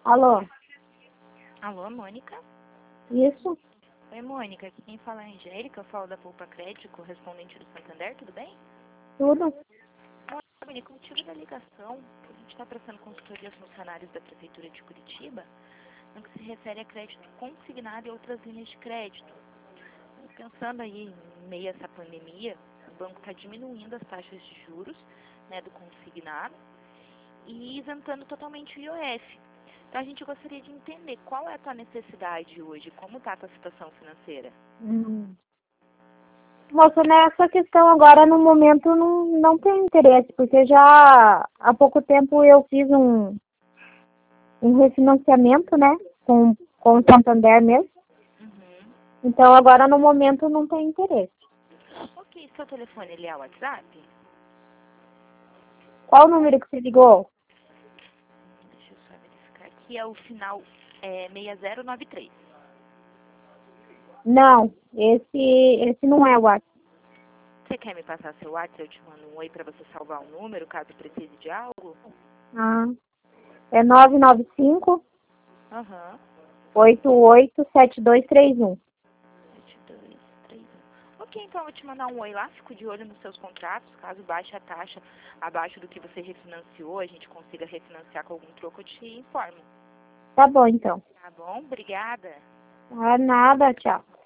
Alô? Alô, Mônica? Isso? Oi, Mônica. Aqui quem fala é a Angélica. Eu falo da Poupa Crédito, correspondente do Santander. Tudo bem? Tudo? Mônica, o motivo da ligação, a gente está prestando consultoria aos funcionários da Prefeitura de Curitiba, no que se refere a crédito consignado e outras linhas de crédito. Pensando aí em meio a essa pandemia, o banco está diminuindo as taxas de juros, né, do consignado e isentando totalmente o IOF. Então a gente gostaria de entender qual é a tua necessidade hoje, como está a tua situação financeira. Moça, nessa questão agora, no momento, não tem interesse, porque já há pouco tempo eu fiz um refinanciamento, né, com o Santander mesmo. Uhum. Então, agora, no momento, não tem interesse. Ok, seu telefone ele é o WhatsApp? Qual o número que você ligou? Deixa eu só verificar aqui, é o final 6093. Não, esse não é o WhatsApp. Você quer me passar seu WhatsApp? Eu te mando um oi para você salvar o número, caso precise de algo? Ah, é 995 Aham. 887231. 7231. Ok, então eu vou te mandar um oi lá, fico de olho nos seus contratos, caso baixe a taxa abaixo do que você refinanciou, a gente consiga refinanciar com algum troco, eu te informo. Tá bom, então. Tá bom? Obrigada. Ah, nada, tchau.